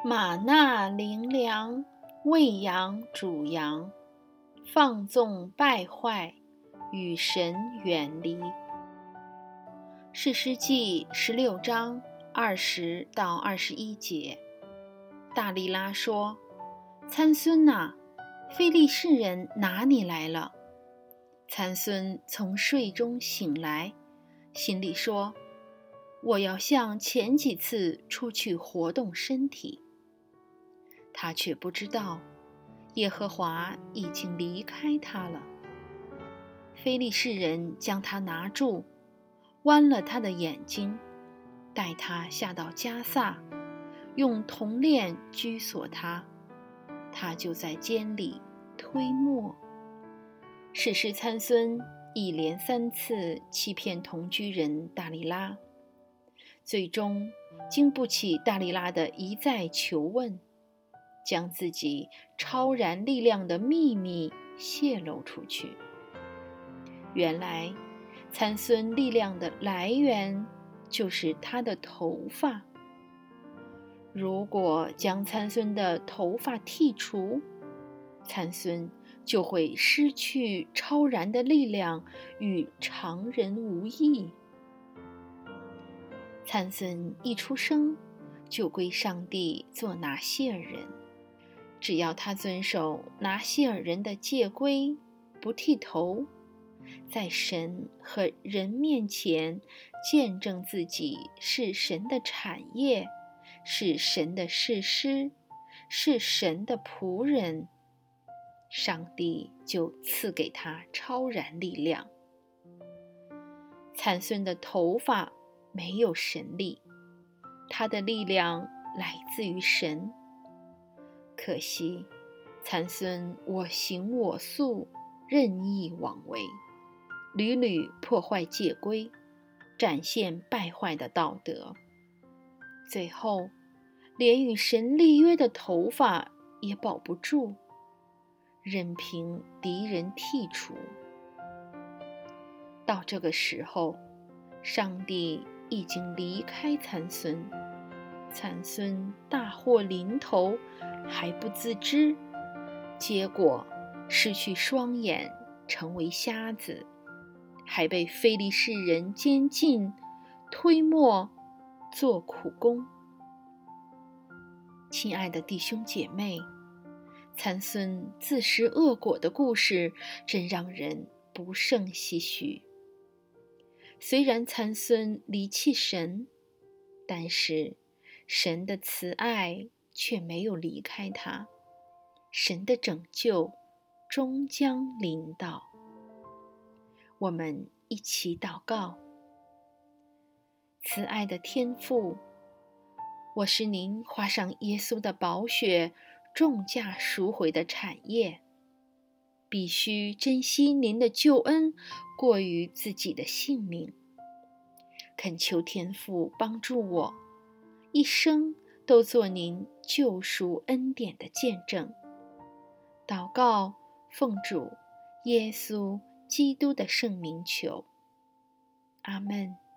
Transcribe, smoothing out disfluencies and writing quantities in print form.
马纳灵粮，喂养主羊，放纵败坏，与神远离。士师记16章20到21节，大利拉说：参孙哪，非利士人拿你来了。参孙从睡中醒来，心里说：我要像前几次出去活动身体。他却不知道，耶和华已经离开他了。非利士人将他拿住，剜了他的眼睛，带他下到迦萨，用铜链拘锁他，他就在监里推磨。士师参孙一连3次欺骗同居人大利拉，最终经不起大利拉的一再求问，将自己超然力量的秘密泄露出去。原来参孙力量的来源就是他的头发。如果将参孙的头发剔除，参孙就会失去超然的力量，与常人无异。参孙一出生就归上帝做拿细尔人，只要他遵守拿细尔人的戒规，不剃头，在神和人面前见证自己是神的产业，是神的士师，是神的仆人，上帝就赐给他超然力量。参孙的头发没有神力，他的力量来自于神。可惜参孙我行我素，任意妄为，屡屡破坏戒规，展现败坏的道德，最后连与神立约的头发也保不住，任凭敌人剔除。到这个时候，上帝已经离开参孙，参孙大祸临头还不自知，结果失去双眼，成为瞎子，还被非利士人监禁，推磨，做苦工。亲爱的弟兄姐妹，参孙自食恶果的故事真让人不胜唏嘘。虽然参孙离弃神，但是神的慈爱却没有离开他，神的拯救终将临到。我们一起祷告。慈爱的天父，我是您花上耶稣的宝血重价赎回的产业，必须珍惜您的救恩过于自己的性命。恳求天父帮助我，一生都做您救赎恩典的见证。祷告，奉主耶稣基督的圣名求，阿们。